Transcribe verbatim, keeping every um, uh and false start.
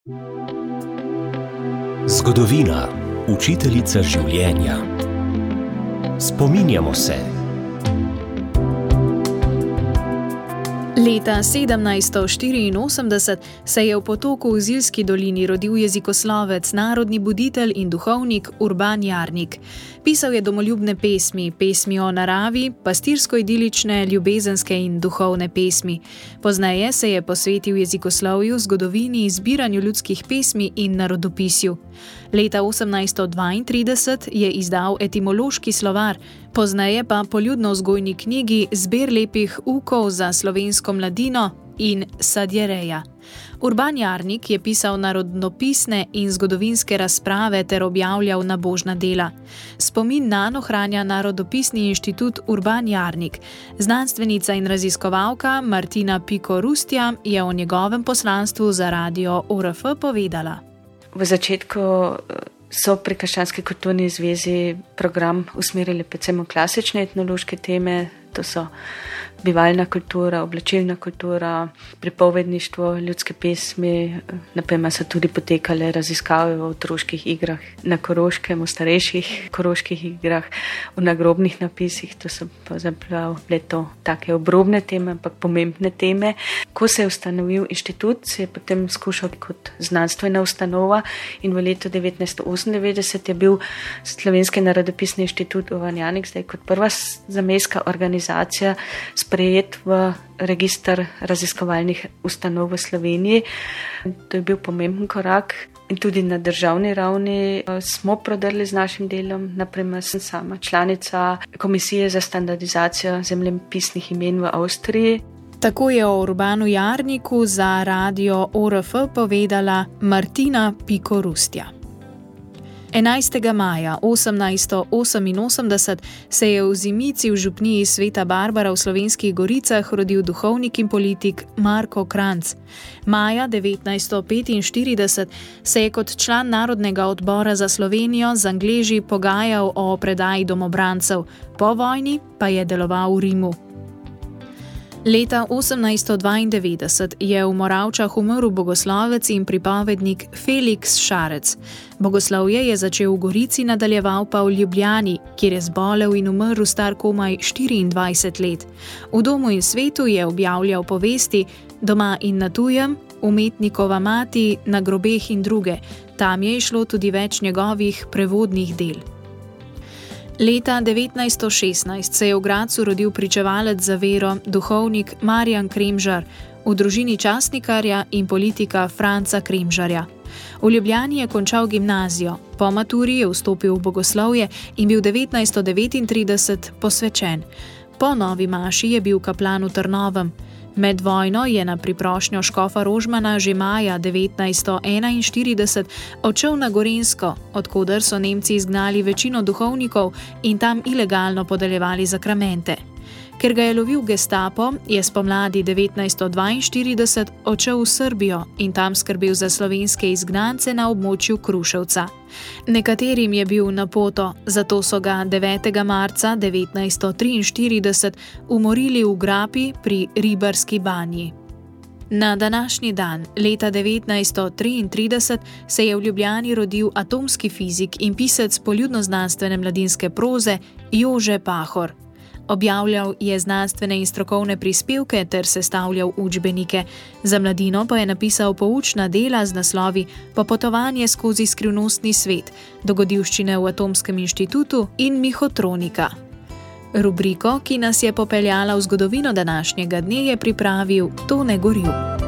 Zgodovina, učiteljica življenja. Spominjamo se. Leta sedemnajststo štiriinosemdeset se je v Potoku v Zilski dolini rodil jezikoslovec, narodni buditelj in duhovnik Urban Jarnik. Pisal je domoljubne pesmi, pesmi o naravi, pastirsko-idilične, ljubezenske in duhovne pesmi. Pozneje se je posvetil jezikoslovju, zgodovini, zbiranju ljudskih pesmi in narodopisju. Leta osemnajststo dvaintrideset je izdal etimološki slovar, pozneje pa poljudno-vzgojni knjigi Zbir lepih ukov za slovensko mladino in Sadjereja. Urban Jarnik je pisal narodnopisne in zgodovinske razprave ter objavljal nabožna dela. Spomin nanj ohranja Narodopisni inštitut Urban Jarnik. Znanstvenica in raziskovalka Martina Piko Rustja je o njegovem poslanstvu za radio O R F povedala. V začetku so pri Krščanski kulturni zvezi program usmerili predvsem v klasične etnološke teme, to so bivalna kultura, oblačilna kultura, pripovedništvo, ljudske pesmi. Naprimer so tudi potekale raziskave v otroških igrah na Koroškem, v starejših koroških igrah, v nagrobnih napisih. To so bile to take obrobne teme, ampak pomembne teme. Ko se je ustanovil inštitut, se je potem skušal kot znanstvena ustanova in v letu devetnajststo osemindevetdeset je bil Slovenski narodopisni inštitut Urban Jarnik zdaj kot prva zamejska organizacija sprejet v register raziskovalnih ustanov v Sloveniji. To je bil pomemben korak in tudi na državni ravni smo prodrli z našim delom. Naprimer, sem sama članica Komisije za standardizacijo zemljepisnih imen v Avstriji. Tako je o Urbanu Jarniku za radio O R F povedala Martina Piko Rustja. enajstega maja osemnajststo oseminosemdeset se je v Zimici v župniji Sveta Barbara v Slovenskih Goricah rodil duhovnik in politik Marko Kranjc. Maja devetnajststo petinštirideset se je kot član Narodnega odbora za Slovenijo z Angleži pogajal o predaji domobrancev, po vojni pa je deloval v Rimu. Leta osemnajststo dvaindevetdeset je v Moravčah umrl bogoslovec in pripovednik Feliks Šarec. Bogoslovje je začel v Gorici, nadaljeval pa v Ljubljani, kjer je zbolel in umrl star komaj štiriindvajset let. V Domu in svetu je objavljal povesti Doma in na tujem, Umetnikova mati, Na grobeh in druge. Tam je išlo tudi več njegovih prevodnih del. Leta devetnajststo šestnajst se je v Gradcu rodil pričevalec za vero, duhovnik Marjan Kremžar, v družini časnikarja in politika Franca Kremžarja. V Ljubljani je končal gimnazijo, po maturi je vstopil v bogoslovje in bil devetnajststo devetintrideset posvečen. Po novi maši je bil kaplan v Trnovem. Med vojno je na priprošnjo škofa Rožmana že maja devetnajststo enainštirideset odšel na Gorenjsko, od koder so Nemci izgnali večino duhovnikov in tam ilegalno podeljevali zakramente. Ker ga je lovil gestapo, je spomladi devetnajststo dvainštirideset odšel v Srbijo in tam skrbel za slovenske izgnance na območju Kruševca. Nekaterim je bil na poto, zato so ga devetega marca devetnajststo triinštirideset umorili v Grapi pri Ribarski banji. Na današnji dan, leta devetnajststo triintrideset, se je v Ljubljani rodil atomski fizik in pisec poljudnoznanstvene mladinske proze Jože Pahor. Objavljal je znanstvene in strokovne prispevke ter sestavljal učbenike. Za mladino pa je napisal poučna dela z naslovi Popotovanje skozi skrivnostni svet, Dogodivščine v Atomskem inštitutu in Mihotronika. Rubriko, ki nas je popeljala v zgodovino današnjega dne, je pripravil Tone Gorjup.